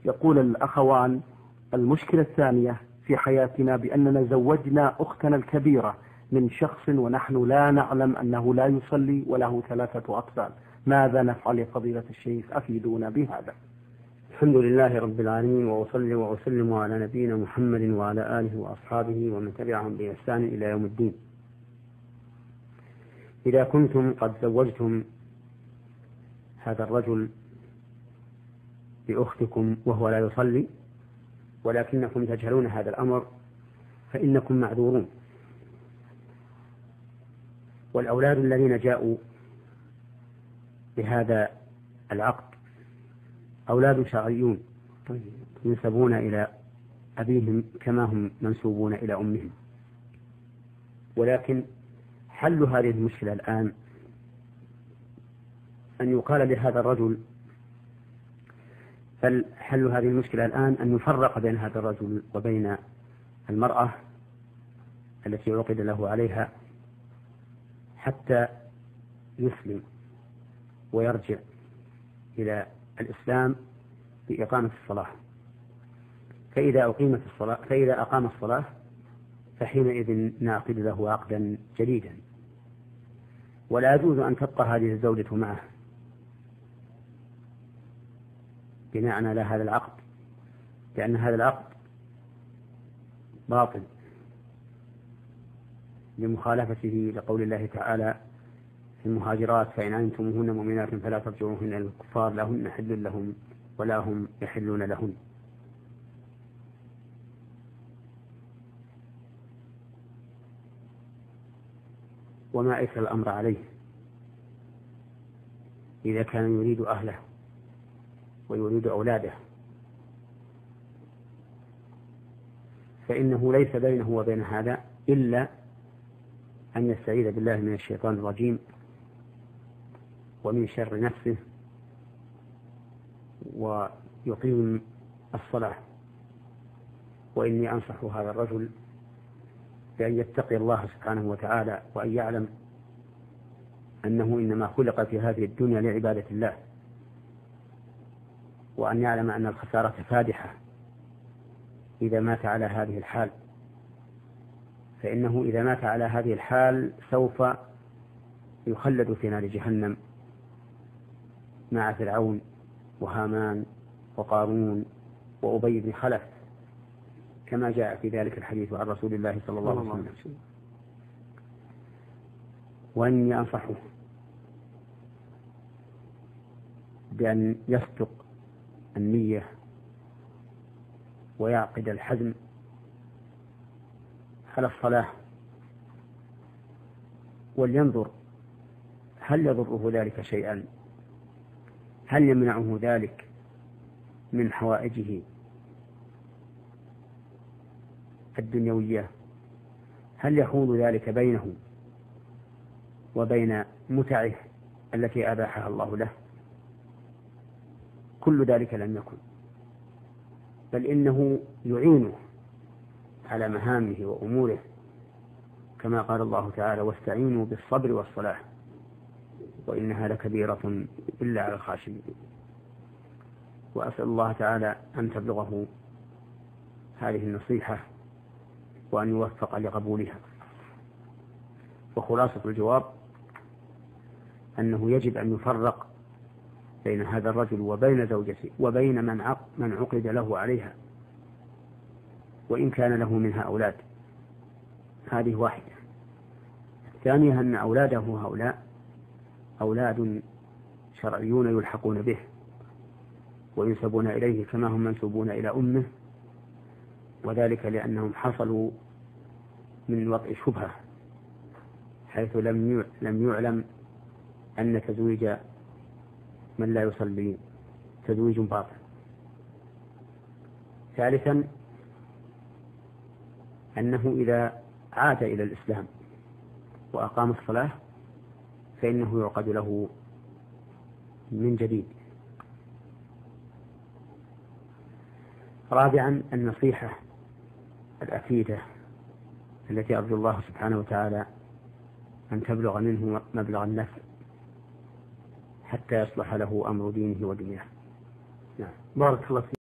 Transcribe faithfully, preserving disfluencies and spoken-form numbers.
يقول الأخوان: المشكلة الثانية في حياتنا بأننا زوجنا أختنا الكبيرة من شخص ونحن لا نعلم أنه لا يصلي وله ثلاثة أطفال، ماذا نفعل يا فضيلة الشيخ؟ أفيدونا بهذا. الحمد لله رب العالمين، وأصلي وأسلم على نبينا محمد وعلى آله وأصحابه ومن تبعهم بإحسان إلى يوم الدين. إذا كنتم قد زوجتم هذا الرجل بأختكم وهو لا يصلي ولكنكم تجهلون هذا الأمر فإنكم معذورون. والأولاد الذين جاءوا بهذا العقد أولاد شرعيون ينسبون إلى أبيهم كما هم منسوبون إلى أمهم، ولكن حل هذه المشكلة الآن أن يقال لهذا الرجل فالحل هذه المشكلة الآن أن يفرق بين هذا الرجل وبين المرأة التي عقد له عليها حتى يسلم ويرجع إلى الإسلام بإقامة الصلاة. فإذا أقيمت الصلاة فإذا أقام الصلاة فحينئذ نعقد له عقدا جديدا، ولا يجوز أن تبقى هذه الزوجة معه بناء على هذا العقد، لأن هذا العقد باطل لمخالفته لقول الله تعالى في المهاجرات: فإن علمتموهن مؤمنات فلا ترجعوهن إلى الكفار لا هن حل لهم ولا هم يحلون لهن. وما إثر الأمر عليه إذا كان يريد أهله ويريد أولاده، فإنه ليس بينه وبين هذا إلا أن يستعيذ بالله من الشيطان الرجيم ومن شر نفسه ويقيم الصلاة. وإني أنصح هذا الرجل بأن يتقي الله سبحانه وتعالى، وأن يعلم أنه إنما خلق في هذه الدنيا لعبادة الله، وأن يعلم أن الخسارة فادحة إذا مات على هذه الحال، فإنه إذا مات على هذه الحال سوف يخلد في نار جهنم مع فرعون وهامان وقارون وأبي بن خلف، كما جاء في ذلك الحديث عن رسول الله صلى الله عليه وسلم. وأني أنصحه بأن يصدق النية ويعقد الحزم على الصلاة، ولينظر هل يضره ذلك شيئا، هل يمنعه ذلك من حوائجه الدنيوية، هل يحول ذلك بينه وبين متعه التي أباحها الله له. كل ذلك لم يكن، بل إنه يعينه على مهامه وأموره، كما قال الله تعالى: واستعينوا بالصبر والصلاة وإنها لكبيرة إلا على الخاشعين. وأسأل الله تعالى أن تبلغه هذه النصيحة وأن يوفق لقبولها. وخلاصة الجواب أنه يجب أن يفرق بين هذا الرجل وبين زوجته وبين من عقد له عليها، وإن كان له منها أولاد. هذه واحدة. ثانيها أن أولاده هؤلاء أولاد شرعيون يلحقون به وينسبون إليه كما هم منسوبون إلى أمه، وذلك لأنهم حصلوا من وضع شبهة، حيث لم لم يعلم أن تزويج من لا يصلي تزويج باطل. ثالثا أنه إذا عاد إلى الإسلام وأقام الصلاة فإنه يعقد له من جديد. رابعا النصيحة الأكيدة التي أرجو الله سبحانه وتعالى أن تبلغ منه مبلغ النفع حتى يصلح له أمر دينه ودنياه. نعم. بارك الله فيك.